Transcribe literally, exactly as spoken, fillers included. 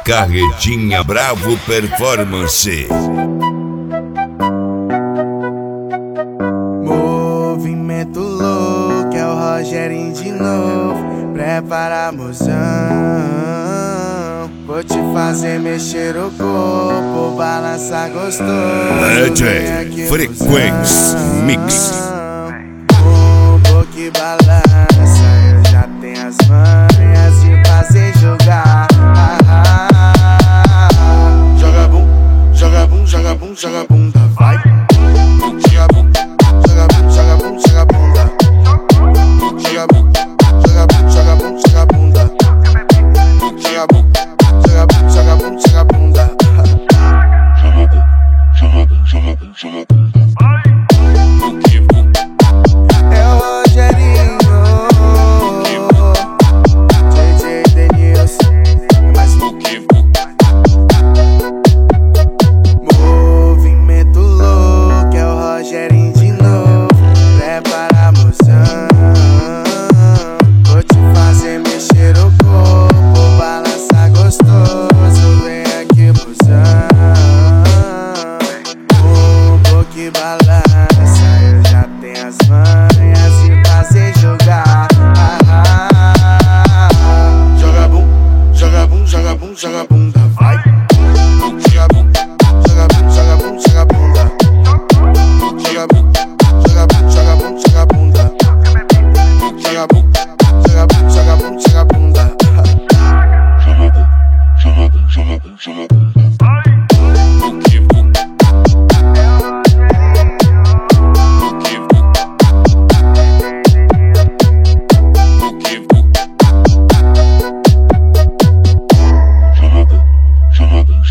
Carretinha Bravo Performance. Movimento louco, é o Rogerinho de novo. Prepara, mozão, vou te fazer mexer o corpo, balançar gostoso. D J Frequência Mix. Bumbum que balança, eu já tenho as manhas de fazer jogar. Joga bum, joga bum, joga bum, joga bunda, vai. Joga bum, joga bum, joga bum, joga bunda. Joga bum, joga bum, joga bum, joga bunda. Joga bum, joga bum, joga bum, joga bunda. Joga bum, joga bum, joga bunda. É o Rogerinho, D J Denilson, é mais um que movimento louco, é o Rogerinho de novo. Prepara, mozão, vou te fazer mexer o corpo, balançar gostoso. Vem aqui, mozão, bumbum que balança, eu já tenho as manhas de fazer jogar. Joga bum, joga bum, joga bum, joga bunda, vai. Joga bum, joga bum, joga bum, joga bunda. Joga bum, joga bum, joga bum, joga bunda. Joga bum, joga bum, joga bum, joga bunda. Joga bum, joga bum, joga bum, joga bunda.